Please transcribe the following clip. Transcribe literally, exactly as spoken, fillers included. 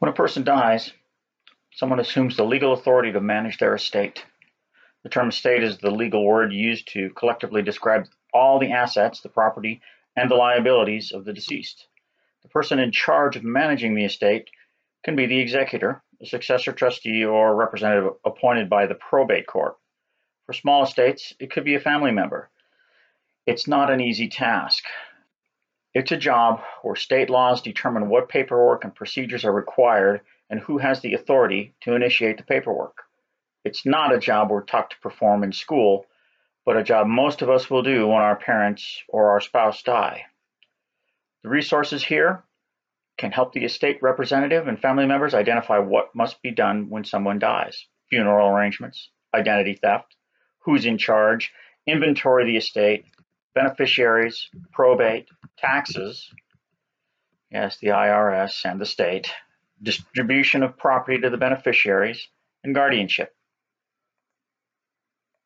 When a person dies, someone assumes the legal authority to manage their estate. The term estate is the legal word used to collectively describe all the assets, the property, and the liabilities of the deceased. The person in charge of managing the estate can be the executor, a successor trustee, or a representative appointed by the probate court. For small estates, it could be a family member. It's not an easy task. It's a job where state laws determine what paperwork and procedures are required and who has the authority to initiate the paperwork. It's not a job we're taught to perform in school, but a job most of us will do when our parents or our spouse die. The resources here can help the estate representative and family members identify what must be done when someone dies: funeral arrangements, identity theft, who's in charge, inventory the estate, beneficiaries, probate, taxes, yes, the I R S and the state, distribution of property to the beneficiaries, and guardianship.